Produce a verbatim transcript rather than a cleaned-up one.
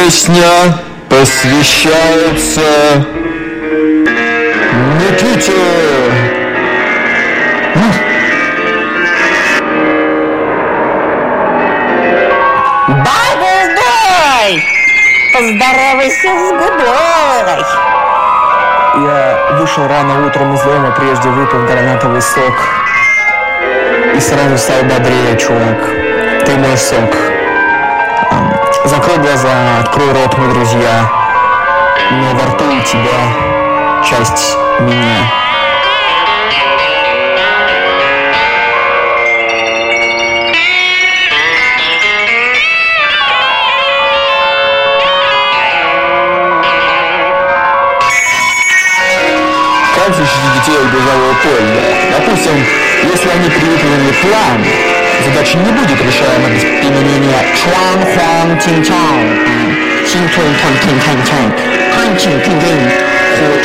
Песня посвящается Никите. Бабушка! Поздоровайся с губой! Я вышел рано утром из дома, прежде выпив гранатовый сок. И сразу стал бодрее, чувак. Ты мой сок. Закрой глаза, открой рот, мы друзья. Но во рту у тебя часть меня. Как защитить детей от бежавого поля? Допустим, если они привыкли план, задача не будет решаема без применения Чуан хуан тин чан, син тун тун тин тин тин, хан чин тин тин, хуй